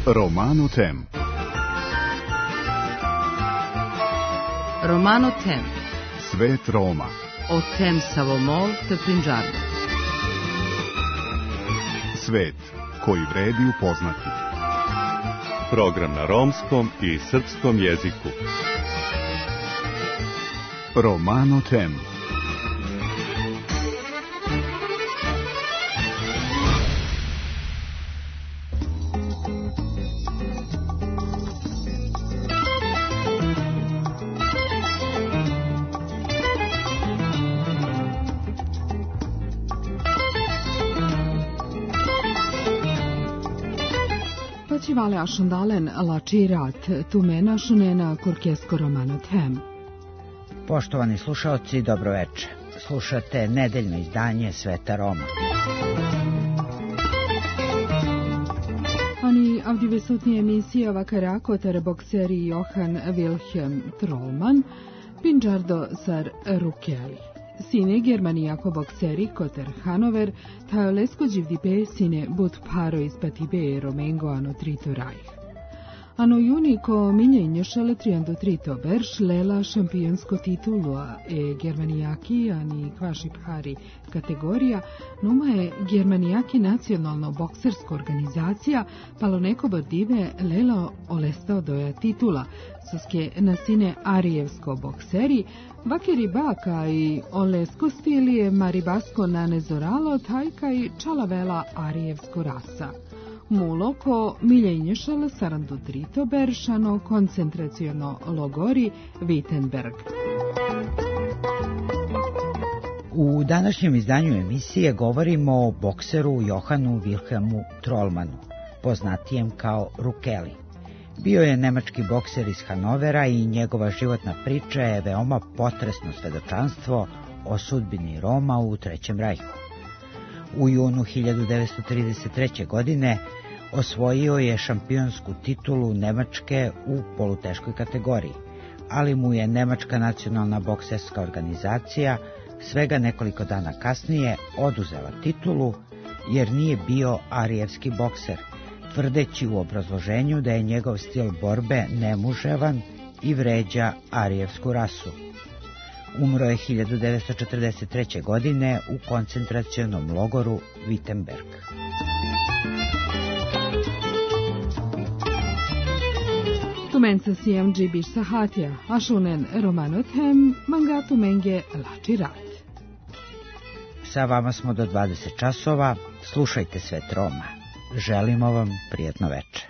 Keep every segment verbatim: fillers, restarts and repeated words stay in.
Romano Tem. Romano Tem. Svet Roma. O Tem Savomol te Pinđardo. Svet koji vredi upoznati. Program na romskom i srpskom jeziku. Romano Tem. Vale ašandalen lačirat tumena šunena kurkesko Romano Tem. Poštovani slušaoci, dobroveče. Slušate nedeljno izdanje Sveta Roma. Ani avdivesutni emisija vakarakotar bokseri Johan Wilhelm Trollman, Pinđardo sar Rukeli. Sine Germanijako bokseri Koter Hanover, Tajolesko Đivdibe sine but paro ispatibe Romengo ano trito rajh. Ano juniko minjenjošale triando trito berš lela šampionsko titulua e Germanijaki ani kvaši pari kategorija, numa je Germanijaki nacionalno boksersko organizacija palo neko bordive lela olestao doja titula, soske nasine arijevsko bokseri, vakeri baka i olesko stilije maribasko nanezoralo tajka i čalavela arijevsko rasa. Muloko miljenješal sarandu trito beršano koncentraciono logori Wittenberg. U današnjem izdanju emisije govorimo o bokseru Johanu Wilhelmu Trollmanu, poznatijem kao Rukeli. Bio je nemački bokser iz Hanovera i njegova životna priča je veoma potresno svedočanstvo o sudbini Roma u Trećem rajhu. U junu hiljadu devetsto trideset treće. godine osvojio je šampionsku titulu Nemačke u poluteškoj kategoriji, ali mu je Nemačka nacionalna bokserska organizacija svega nekoliko dana kasnije oduzela titulu jer nije bio arijevski bokser, tvrdeći u obrazloženju da je njegov stil borbe nemuževan i vređa arijevsku rasu. Umro je hiljadu devetsto četrdeset treće. godine u koncentracionom logoru Wittenberg. Tumenca sijam džibiš sahatja, a šunen Romano Tem, manga tumenge lačirat. Sa vama smo do dvadeset časova, slušajte Svet Roma. Želimo vam prijatno veče.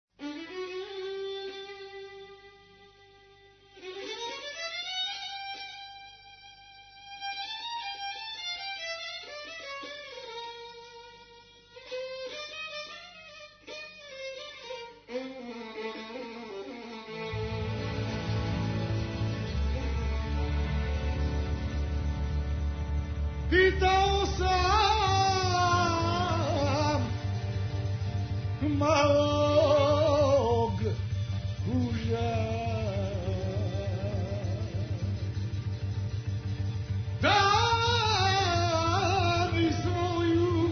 Pitao sam malog uža da mi svoju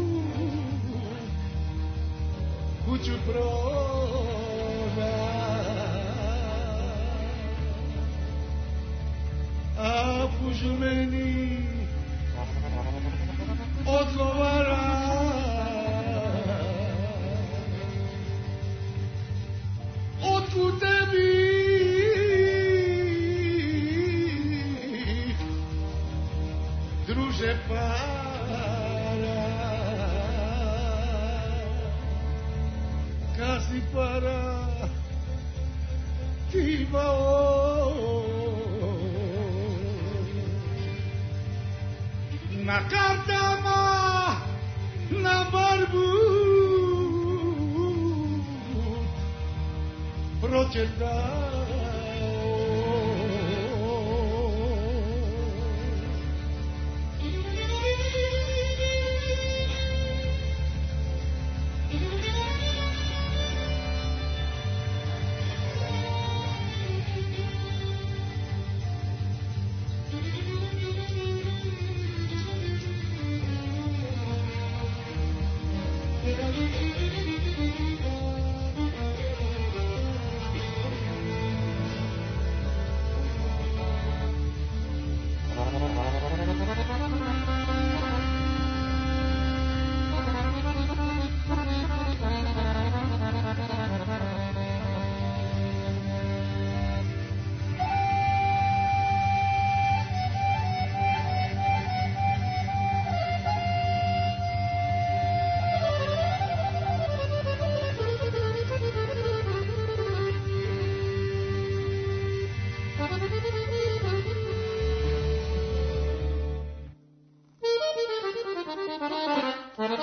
kuću proda, a puž meni odgovara. Otkud tebi druže para, kasi para ti imao na kartama, na barbu pročetao.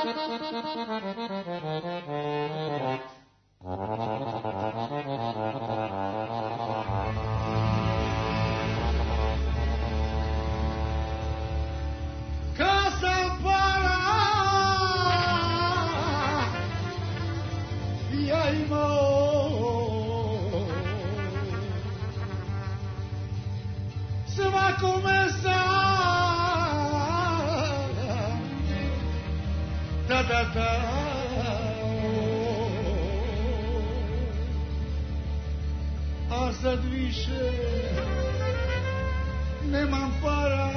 A sad više nemam para,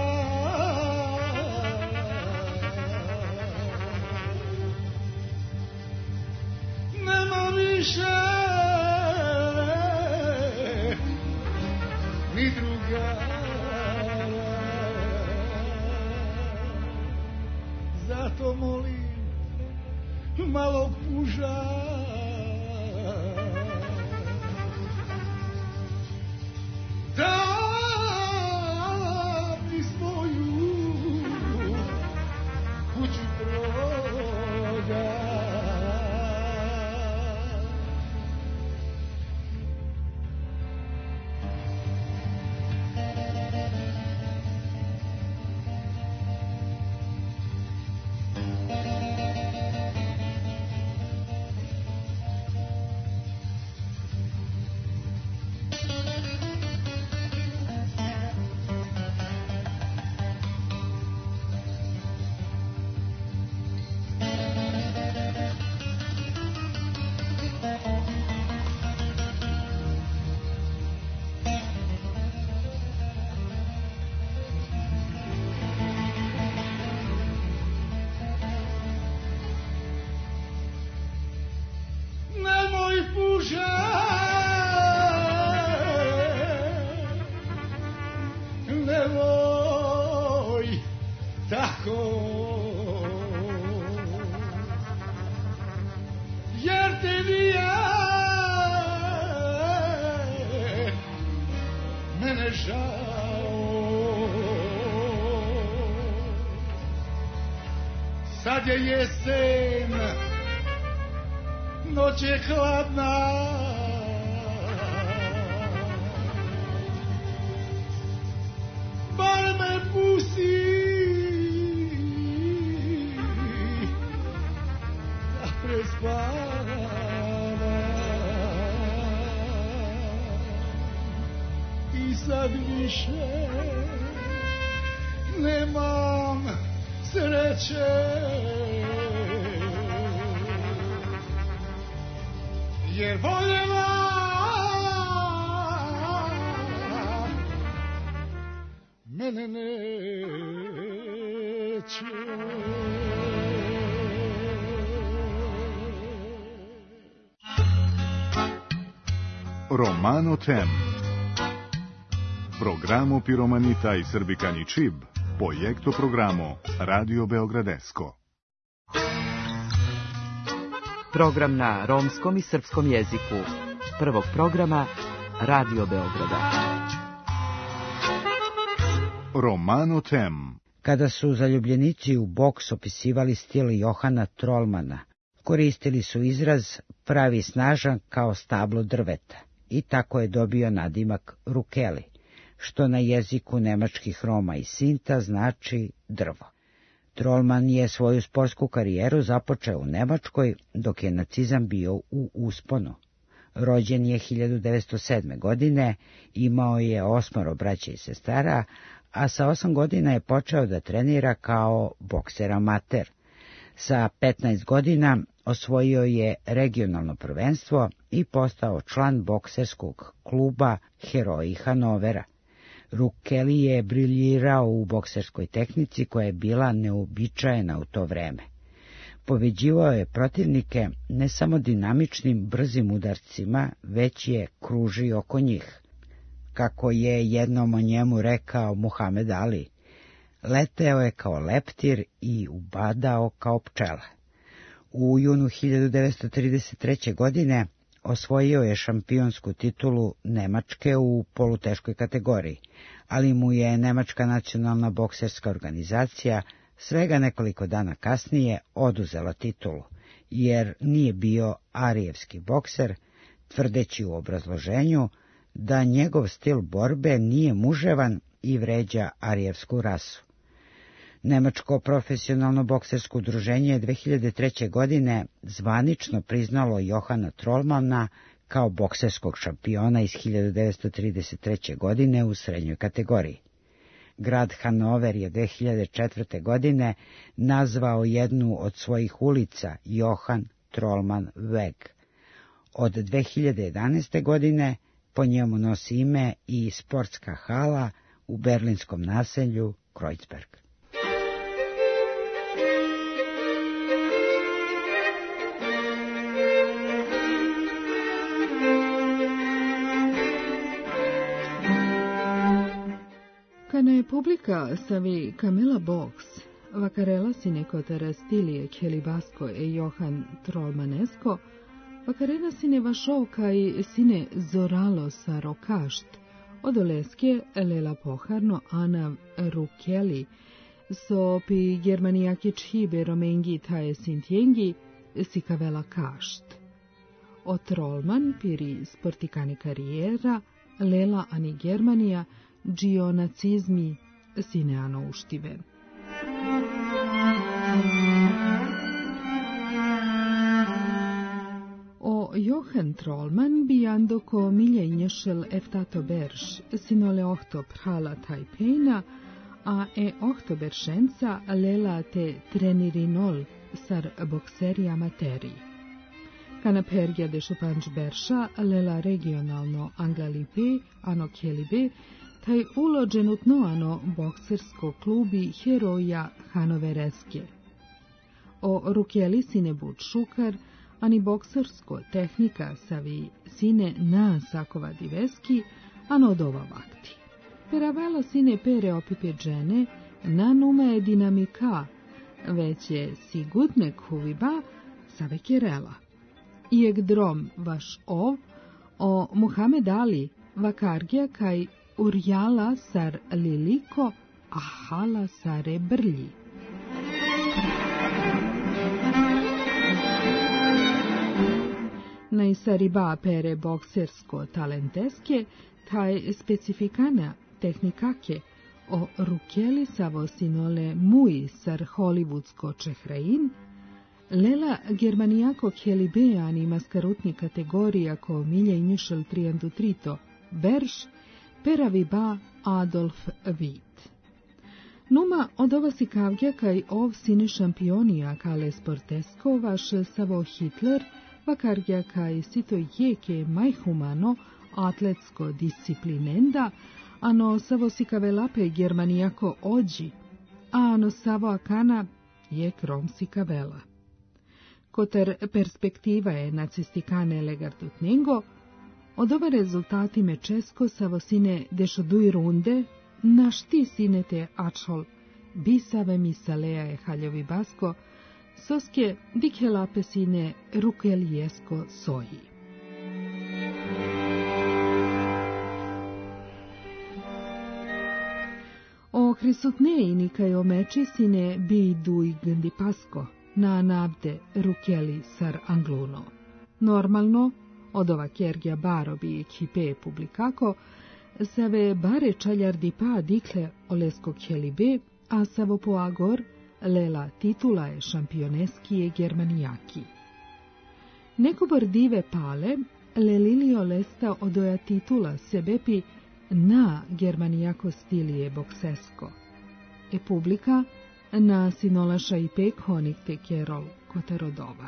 nema više ni drugara, zato molim malog puža da mi svoju kuću proda. Nemoj tako, jer te nije mene žao. Sad je jesen, noć je hladna, bar me pusti da prespavam. I sad više nemam sreće, jer voljela mene neće. Romano Tem. Programo Piromanita i Srbikani Čib, projekto programo Radio Beogradesko. Program na romskom i srpskom jeziku. Prvog programa Radio Beograda. Romano Tem. Kada su zaljubljenici u boks opisivali stil Johana Trolmana, koristili su izraz pravi snažan kao stablo drveta i tako je dobio nadimak Rukeli, što na jeziku nemačkih Roma i Sinta znači drvo. Trolman je svoju sportsku karijeru započeo u Nemačkoj dok je nacizam bio u usponu. Rođen je hiljadu devetsto sedme. godine, imao je osmoro braće i sestara, a sa osam godina je počeo da trenira kao bokser amater. Sa petnaest godina osvojio je regionalno prvenstvo i postao član bokserskog kluba Heroji Hanovera. Rukeli je briljirao u bokserskoj tehnici koja je bila neobičajena u to vreme. Pobeđivao je protivnike ne samo dinamičnim, brzim udarcima, već je kružio oko njih. Kako je jednom o njemu rekao Muhamed Ali, leteo je kao leptir i ubadao kao pčela. U junu hiljadu devetsto trideset treće. godine osvojio je šampionsku titulu Nemačke u poluteškoj kategoriji, ali mu je Nemačka nacionalna bokserska organizacija svega nekoliko dana kasnije oduzela titulu, jer nije bio arijevski bokser, tvrdeći u obrazloženju da njegov stil borbe nije muževan i vređa arijevsku rasu. Nemačko profesionalno boksersko udruženje je dve hiljade treće. godine zvanično priznalo Johana Trollmana kao bokserskog šampiona iz hiljadu devetsto trideset treće. godine u srednjoj kategoriji. Grad Hanover je dve hiljade četvrte. godine nazvao jednu od svojih ulica Johan Trollman Weg. Od dve hiljade jedanaeste. godine po njemu nosi ime i sportska hala u berlinskom naselju Kreuzberg. Kana publika savi Camilla Box, vakarela sine kotara stilije Kelibasko e Johan Trollmanesko, vakarena sine vašov kaj sine Zoralo sa Rokašt, od Oleske Lela Poharno Ana Rukeli, so pi germanijaki čhibe romengi taje sintjengi si kavela kašt. O Trollman piri sportikani karijera, Lela ani Germanija, Gio nacizmi sine ano uštive. O Johan Trollman bijando ko milje inješel eftato berš, sinole ohto prhala Taipejna, a e oktoberšenca lela te trenirinol sar bokseri amateri. Kana perja de šupanč berša lela regionalno angalipe ano kelibe, taj ulođenutno ano boksersko klubi heroja Hanovereske. O Rukeli sine bud šukar, ani boksersko tehnika savi sine na sakova diveski, ano dova vakti. Peravela sine pere opipe džene, na nume dinamika, već je sigutne kuviba save kerela. Ieg drom vaš ov, o Muhammed Ali, vakargija kaj urjala sar liliko, a hala sare brlji. Najsariba pere boksersko talenteske, taj specifikana tehnikake, o Rukeli savo sinole mui sar hollywoodsko čehrain, lela germanijako kelibeani maskarutni kategorija ko milje inješel trijandu trito, berš, peravi ba Adolf Witt. Numa od ova si kavgja kaj ov sine šampionija kale sportesko vaš savo Hitler, vakargja kaj sito jeke majhumano atletsko disciplinenda, ano savo si kavelape germanijako ođi, a ano savo akana je krom si kavela. Koter perspektiva je nacistikane legardutningo, od ova rezultati me česko savo sine dešoduj runde, na šti sine te ačol, bisave mi salea je haljovi basko, soske dikhelape sine rukelijesko soji. O hrisutneini kaj o meči sine bi duj gndi pasko, na navde Rukeli sar angluno. Normalno, od ova kergja barobi ekipe publikako, save bare čaljardi pa dikle olesko kjelibe, a savo poagor lela titula je šampioneskije germanijaki. Neko bordive pale, lelilio lesta odoja titula sebepi na germanijako stilije boksesko. E publika na sinolaša i pek honik te kerol kotarodova.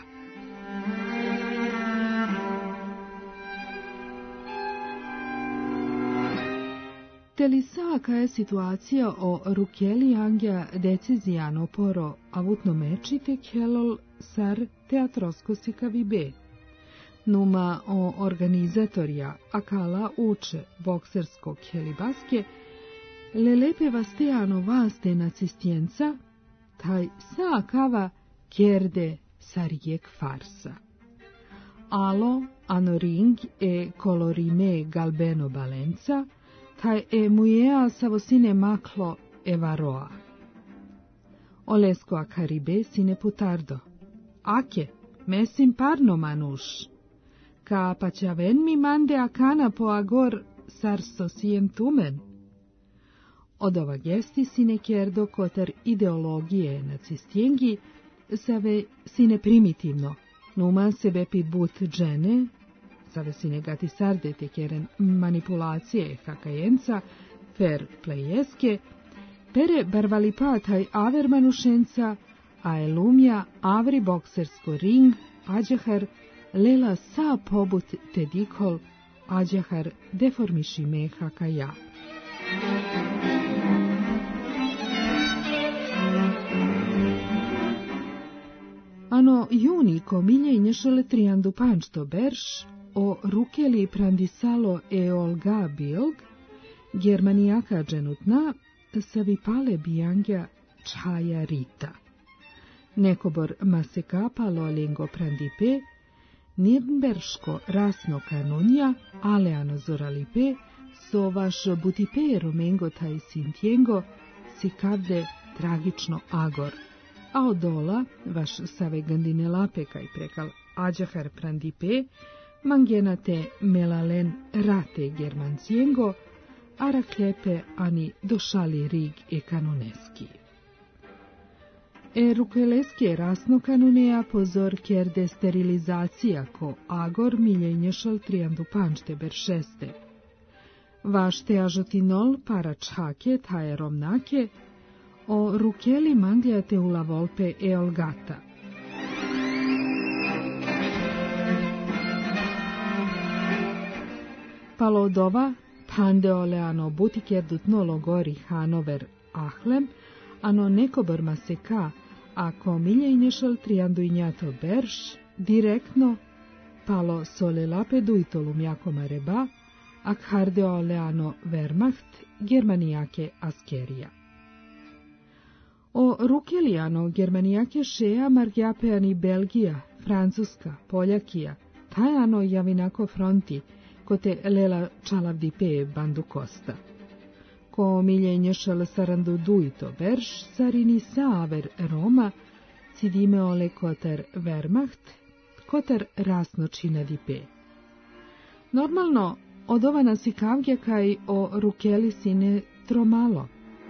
Telisaka je situacija o Rukeli angja decizijano poro avutno meči te kelol sar teatrosko sikavibe. Numa o organizatorja akala uče boksersko kelibaske, lelepe vasteano vaste nacistjenca, taj sa kava kjerde sarijek farsa. Alo anoring e kolorime galbeno balenca, taj e mujea savosine maklo evaroa. Olesko acaribe sine putardo. Ache, messim parno manush. Ca paciaven mi mande acana po agor sarso siem tumen. Od ova gesti sine kerdo kotar ideologije nacistiengi save sine primitivno, numan sebe pi but džene, save sine gati sarde te keren manipulacije hakajenca, fer plejeske, pere barvalipataj aver manušenca, a elumja avri boksersko ring, ađahar lela sa pobut te dikol, ađahar deformiši me hakaja. Ano juniko milje nješale triandu pančto berš, o rukeli prandisalo e olga bilg, germanijaka dženutna, savipale bijangja čaja rita. Nekobor masekapalo lingo prandipe, nirnberško rasno kanonja, aleano zoralipe, so vaš butipe romengo taj sintiengo, si kavde tragično agor. A odola, vaš save gandine lape kaj prekal ađahar prandipe, mangenate melalen rate germanciengo, araklepe ani došali rig e kanoneski. E rukeleski rasno kanunea pozor kerde sterilizacija ko agor miljenješal triandu pančte beršeste. Vašte ažotinol para čhake taje romnake, o rukeli mangliate u la volpe e olgata. Palodova, pandeole ano butikerdutno logori Hanover ahlem, ano nekobor maseka, ako milje inješal triandu injato berš, direktno palo sole lapedu i tolumjako mareba, ak hardeole ano Wehrmacht, germanijake askerija. O rukelijano germanijake šeja margjapeani Belgija, Francuska, Poljakija, tajano javinako fronti, kote lela čalavdipe bandu kosta. Ko miljenješal sarandu duito berš, sarini saver Roma, cidime ole kotar Wehrmacht, kotar rasno čina dipe. Normalno, od ova nasikavge kaj o rukeli sine tromalo.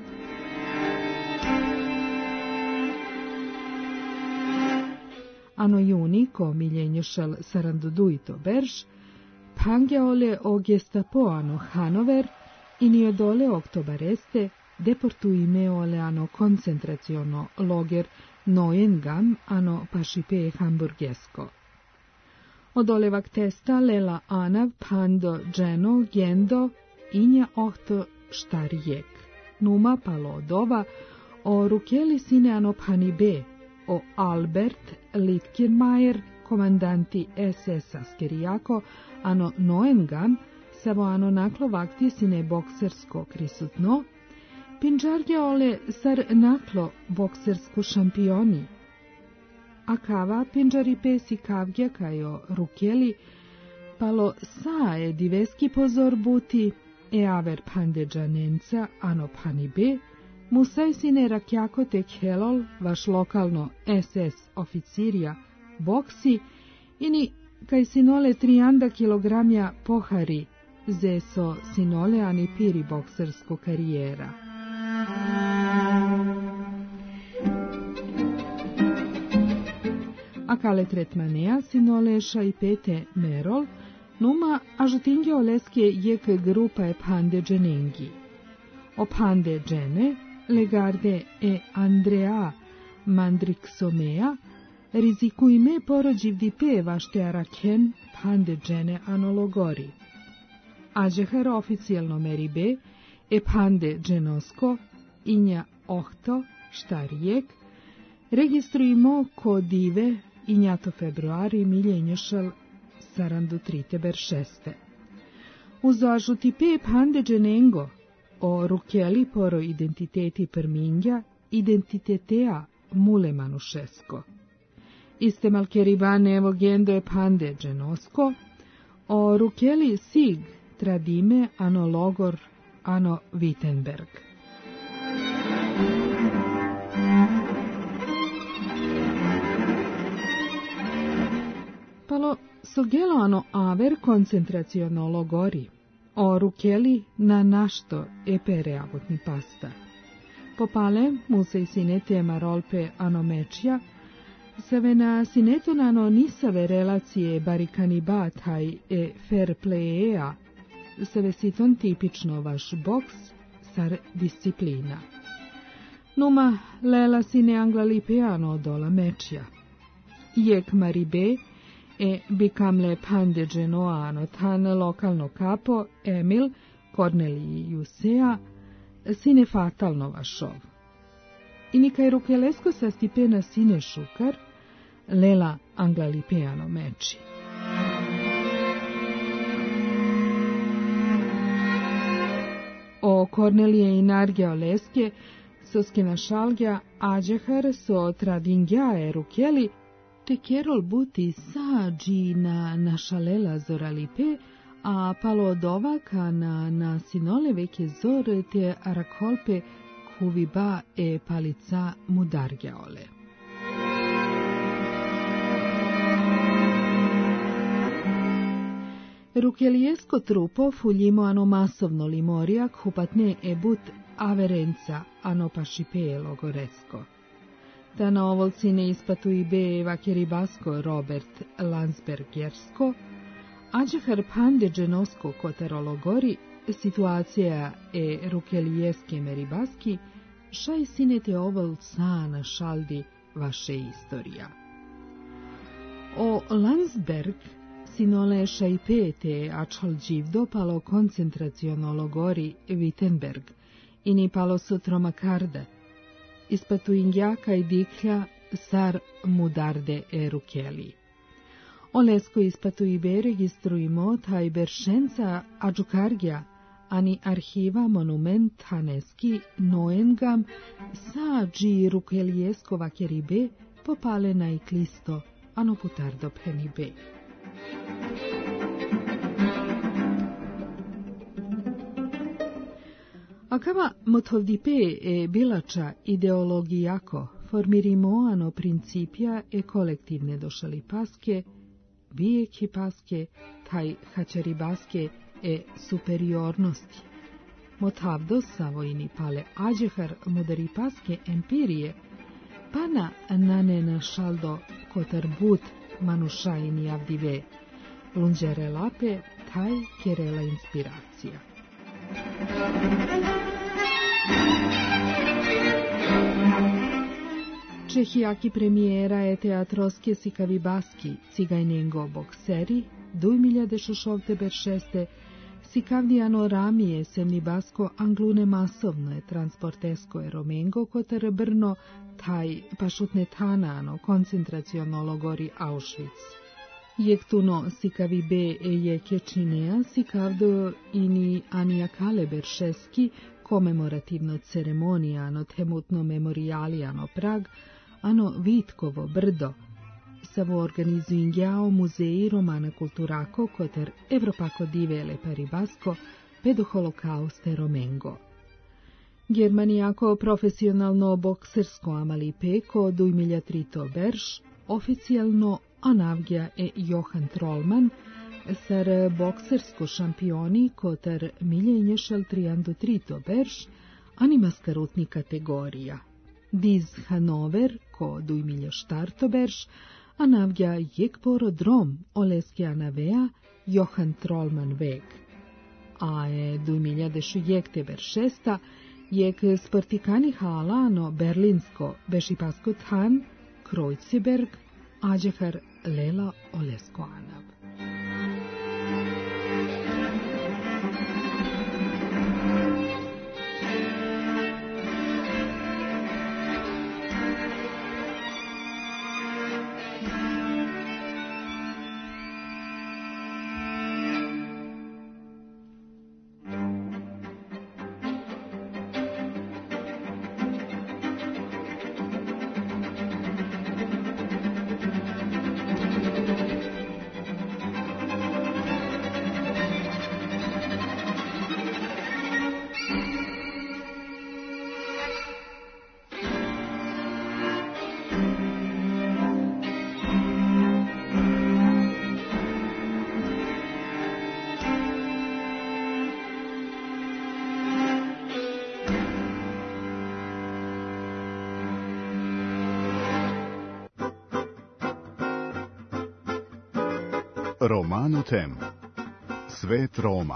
Ano juni, ko miljenješal sarandu duito berš, pangeole o gestapoano Hanover, ini odole oktobareste deportuime ole ano koncentraciono loger Neuengamme ano pašipe hamburgesko. Odolevak testa lela anav pando dženo gendo inja ohto štarijek. Numa palo odova o rukeli sine ano panibe, o Albert Litkirmajer, komandanti es es askerijako, ano Neuengamme, samo ano naklo vakti sine boksersko krisutno, pinđarge ole sar naklo boksersko šampioni. A kava pinđari pesi kavge kajo rukeli, palo sae diveski pozor buti, e aver pande džanenca ano panibe, musaj sine rakjako tek helol, vaš lokalno es es oficirja, boksi, ini kaj sinole trianda kilogramja pohari, zeso sinole ani piri boksersko karijera. A kale tretmanea sinole šajpete merol, numa ažutinge oleske jek grupa e pande dženengi. O pande džene, legarde e Andrea Mandriksomea, rizikujme porođivdipe vašte araken pande džene anologori. Ađehar oficijalno meribe e pande dženosko inja ohto štarijek, registrujmo kodive injato februari miljenješal sarandu trite beršeste. Uzo ažutipe pande dženengo, o rukeli poro identiteti permingja, identitetea mule manušesko. Iste malkeribane evo gendo e pande dženosko, o rukeli sig tradime ano logor ano Wittenberg. Palo sogelano aver concentraciono logori, o Rukeli na našto epere avutni pasta. Popale musei sinete marolpe anomečja, save na sinetonano nisave relacije barikaniba taj e fair playea, save siton tipično vaš boks sar disciplina. Numa lela sine anglalipeano dola mečja. Jek maribe e bikamle pande genoano tan lokalno kapo Emil Korneliji Jusea sine fatalno vašov. I nikaj Rukelesko sa stipena sine šukar, lela anglalipeano meči. O Kornelije i Nargja Oleske, soskina šalgja ađehar so tradingjae Rukeli, te kerol buti sađi na našalela zoralipe, a palo od ovaka na, na sinole veke zor te arakolpe kuviba e palica mudargjaole. Rukelijesko trupo fuljimo ano masovno limorijak hupatne ebut averenca ano pašipe logoresko. Da na ovolci ne ispatu i be vakeribasko Robert Landsbergersko, ađehar pande dženosko koterologori, situacija e Rukelijeske meribaski, šaj sinete ovol sana šaldi vaše istorija. O Landsberg sinole šajpe te ačal dživdo palo koncentraciono logori Wittenberg, ini palo sutroma karda, ispatu ingjaka i diklja sar mudarde e Rukeli. Olesko ispatu i be registrujemo taj beršenca adžukargja, ani arhiva monument haneski noengam sa dži Rukelijesko vakeribe popale na iklisto ano putardo penibe. Akava motovdipe e bilača ideologijako formirimo ano principija e kolektivne došali paske, bijeki paske, taj hačaribaske e superiornosti. Motavdo savojini pale ađehar mudari paske empirije, pana nanena šaldo kotar but manušajini avdive, lunđere lape, taj kerela inspiracija. Čehijaki premijera e teatroske sikavibaski cigajnengo bokseri, dujmiljade šošovte beršeste, sikavnijano ramije semnibasko anglune masovne transportesko e romengo kotar brno taj pašutne tanano koncentraciono logori Auschwitz. Jektuno sikavi be e jeke činea sikavdo ini anijakale beršeski komemorativno ceremonijano temutno memorialijano Prag, ano Vitkovo brdo, savo organizuingjao muzeji romana kulturako koter Evropako divele paribasko pedo holokauste romengo. Germanijako profesionalno boksersko amalipeko dujmilja trito berš, oficijalno Anavgja e Johan Trollman, sar boksersko šampioni kotar miljenješal triando trito berš, animaskarutni kategorija. Diz Hanover, ko dujmilja štarto berš, Anavgja jekporo drom oleske anavea Johan Trollman veg. A e dujmilja dešu jekte beršesta, jek sportikani halano berlinsko bešipasko than, Kreuziberg, ađehar lela olesko anav. Romano Tem. Svet Roma.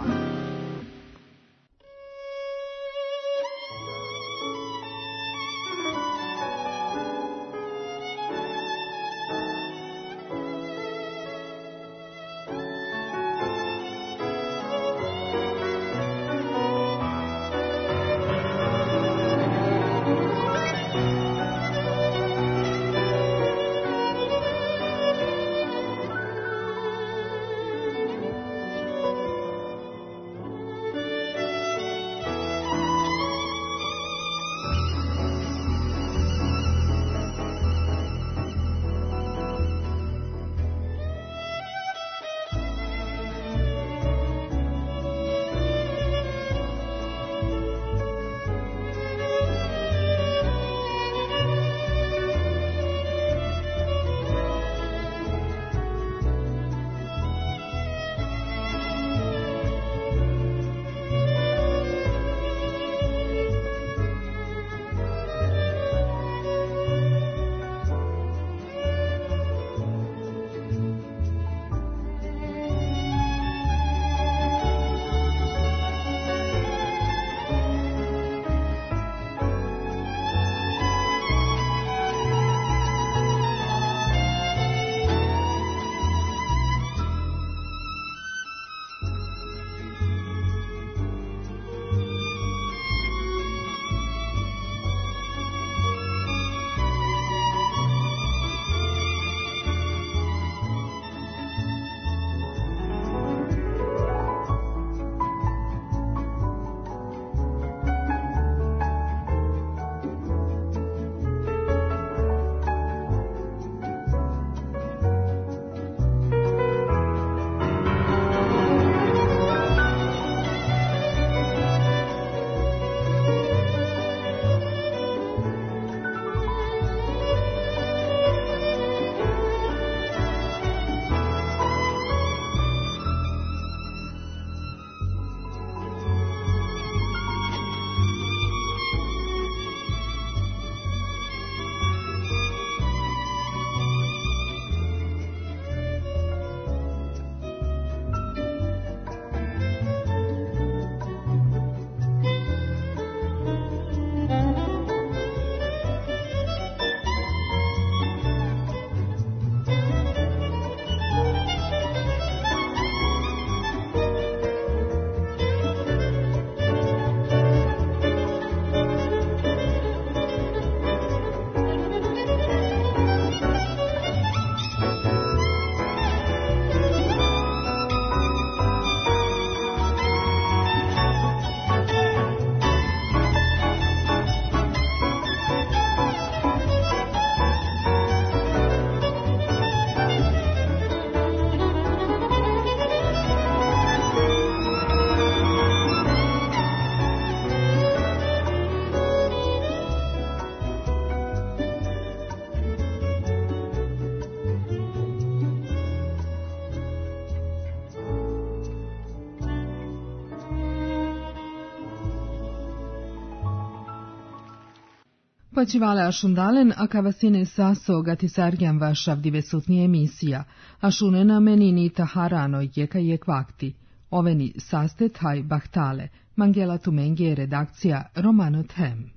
Počivale ašundalen, a kavasine saso gatisarjan vašav divesutni emisija, ašunena menini taharano jeka jek vakti, oveni sastet haj bahtale, Mangela Tumengije redakcija Romano Tem.